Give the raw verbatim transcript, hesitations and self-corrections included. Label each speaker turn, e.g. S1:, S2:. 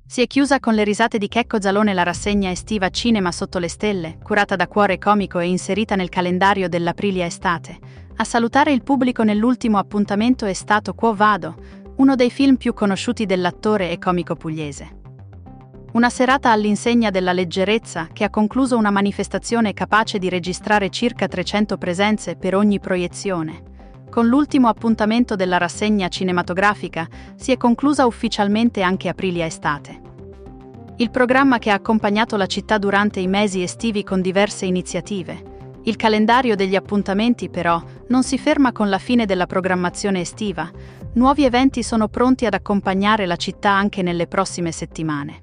S1: Si è chiusa con le risate di Checco Zalone la rassegna estiva Cinema sotto le stelle, curata da Cuore Comico e inserita nel calendario dell'Aprilia Estate. A salutare il pubblico nell'ultimo appuntamento è stato Quo Vado, uno dei film più conosciuti dell'attore e comico pugliese. Una serata all'insegna della leggerezza che ha concluso una manifestazione capace di registrare circa trecento presenze per ogni proiezione. Con l'ultimo appuntamento della rassegna cinematografica si è conclusa ufficialmente anche Aprilia Estate. Il programma che ha accompagnato la città durante i mesi estivi con diverse iniziative. Il calendario degli appuntamenti, però, non si ferma con la fine della programmazione estiva. Nuovi eventi sono pronti ad accompagnare la città anche nelle prossime settimane.